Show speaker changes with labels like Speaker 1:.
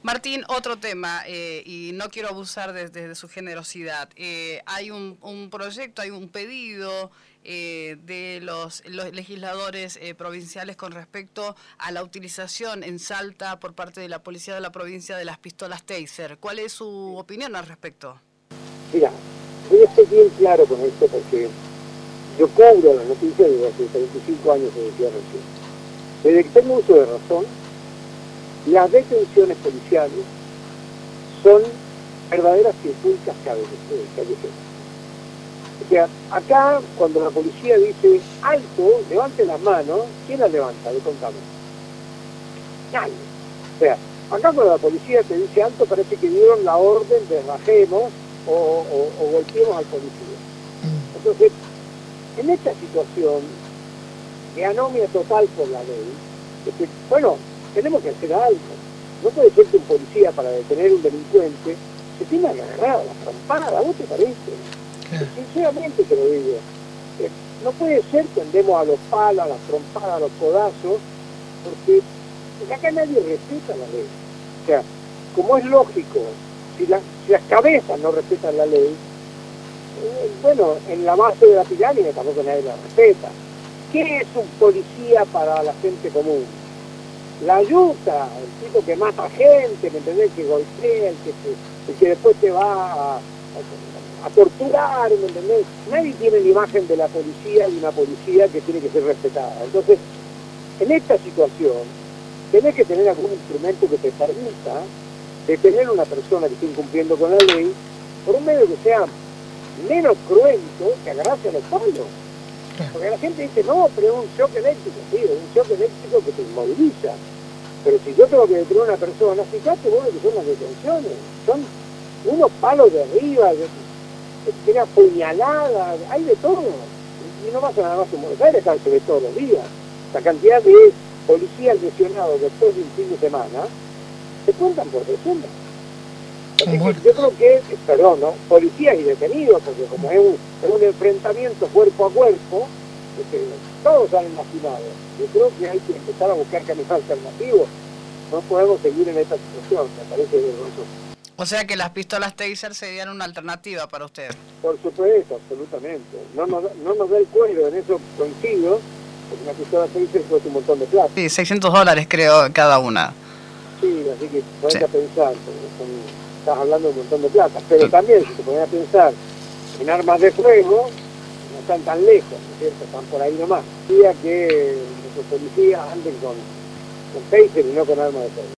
Speaker 1: Martín, otro tema, y no quiero abusar de su generosidad. Hay un proyecto, hay un pedido de los legisladores provinciales con respecto a la utilización en Salta por parte de la policía de la provincia de las pistolas Taser. ¿Cuál es su opinión al respecto?
Speaker 2: Mira, voy a ser bien claro con esto porque yo cubro las noticias desde hace 35 años, como decía recién. Desde que tengo uso de razón, las detenciones policiales son verdaderas trifulcas callejeras. O sea, acá cuando la policía dice alto, levante las manos, ¿quién las levanta? Le contamos. Nadie. O sea, acá cuando la policía te dice alto parece que dieron la orden de rajemos o golpeemos al policía. Entonces, en esta situación de anomia total por la ley, es que, bueno, tenemos que hacer algo. No puede ser que un policía para detener un delincuente se tenga que agarrar a la trompada, ¿a vos te parece? Sinceramente te lo digo. No puede ser que andemos a los palos, a las trompadas, a los codazos, porque acá nadie respeta la ley. O sea, como es lógico, si las cabezas no respetan la ley, bueno, en la base de la pirámide tampoco nadie la respeta. ¿Qué es un policía para la gente común? La ayuda, el tipo que mata gente, ¿me entendés? Que golpea, el que después te va a torturar, ¿me entendés? Nadie tiene la imagen de la policía y una policía que tiene que ser respetada. Entonces, en esta situación, tenés que tener algún instrumento que te permita detener a una persona que esté incumpliendo con la ley por un medio que sea menos cruento que agarrarse a los palos. Porque la gente dice, no, pero es un shock eléctrico, sí, es un shock eléctrico que te inmoviliza. Pero si yo tengo que detener a una persona, fíjate vos lo que son las detenciones. Son unos palos de arriba, tiene puñaladas, hay de todo. Y no pasa nada más en Buenos Aires, acá se ve todos los días. La cantidad de policías lesionados después de un fin de semana se cuentan por decenas. Yo creo que, perdón, ¿no? Policías y detenidos, porque como es un enfrentamiento cuerpo a cuerpo, todos salen lastimados. Yo creo que hay que empezar a buscar caminos alternativos. No podemos seguir en esta situación, me parece vergonzoso.
Speaker 1: O sea que las pistolas Taser serían una alternativa para usted.
Speaker 2: Por supuesto, absolutamente. No nos da el cuero, en eso coincido, porque una pistola Taser cuesta un montón de plata.
Speaker 1: Sí, $600 creo cada una.
Speaker 2: Sí, así que ponete a pensar, estás hablando de un montón de plata, pero también si te pones a pensar en armas de fuego, no están tan lejos, ¿no es cierto? Están por ahí nomás. Decía que nuestros policías anden con Taser y no con armas de fuego.